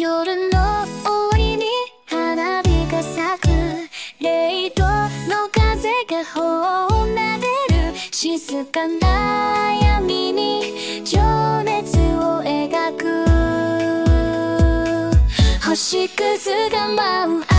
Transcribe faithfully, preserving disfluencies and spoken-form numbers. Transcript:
夜の終わりに花火が咲く、レイドの風が頬を撫でる、静かな闇に情熱を描く。星屑が舞う